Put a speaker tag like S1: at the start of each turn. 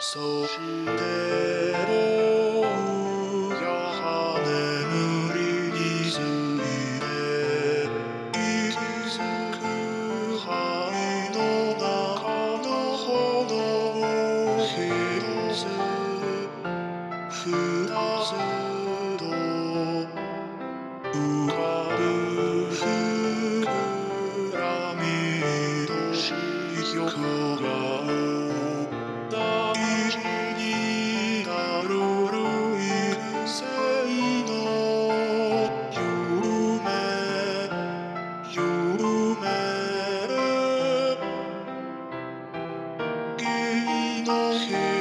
S1: そして僕が眠りについて息づく肺の中の炎を一つ二つと浮かぶ膨らみとし欲が大事になる育成の夢君の